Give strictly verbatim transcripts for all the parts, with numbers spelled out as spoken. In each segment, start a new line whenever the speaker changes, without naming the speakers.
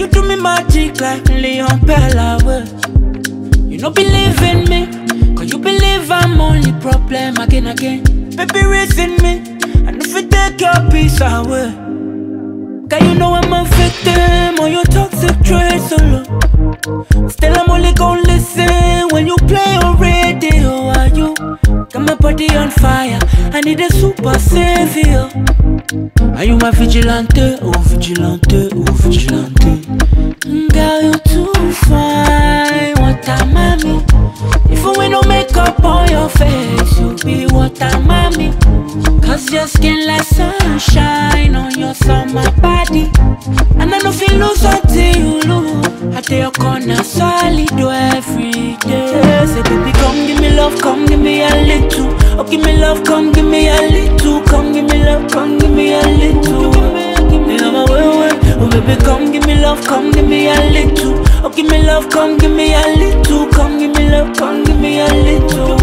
you do me magic like Leon Bella. You no believe in me, cause you believe I'm only problem again, again. Baby, raising me, and if you take your peace away. Cause you know I'm a victim of your toxic traits solo. Still I'm only gon' listen when you play on radio. Are you? Got my body on fire, I need a super savior. Are you my vigilante? Oh vigilante, oh vigilante. Girl, you too fine, what a mommy. Even when no makeup on your face, you be what a mommy. Cause your skin like sunshine on your summer body. And I know feel lose until you lose. I tell your corner solid every day. Say baby come give me love, come give me a little. Oh give me love, come give me a little. Come give me love, come give me a little. Yeah, my way, way. Oh baby come give me love, come give me a little. Oh give me love, come give me a little. Come give me love, come give me a little.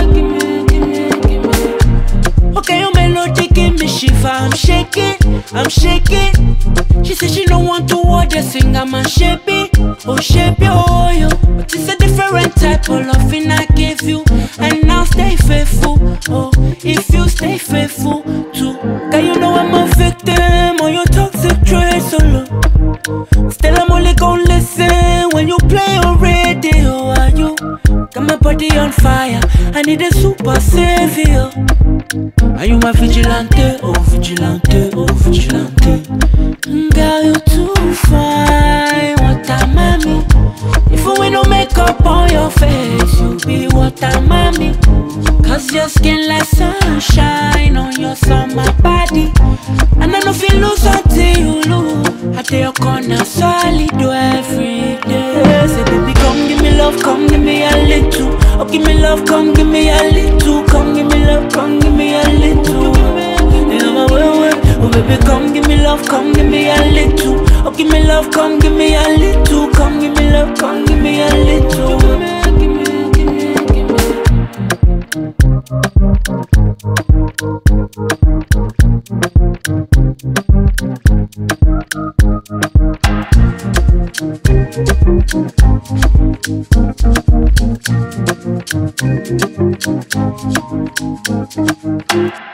Okay, your melody give me shiver, I'm shaking, I'm shaking. She said she don't want to watch the singer, man, shape it, oh shape it, oh yo. But it's a different type of loving I give you, and now stay faithful, oh, if you stay faithful too. Cause you know I'm a victim of your toxic traits solo. Still I'm only gon' listen when you play on radio. Are you? Got my body on fire, I need a super savior. Are you my vigilante? Oh vigilante, oh vigilante. Girl, you too fine, what a mommy. Even when no makeup on your face, you be what a mommy. Cause your skin like sunshine on your summer body. And I know feel lose until you lose. I tell your corner solid every day. Say baby come give me love, come give me a little. Oh give me love, come give me a little. Come give me love, come give me a little. Yeah, my way, way. Oh baby come give me love, come give me a little. Oh give me love, come give me a little. Come give me love, come give me a little. Give me, give me, give me. Thank you.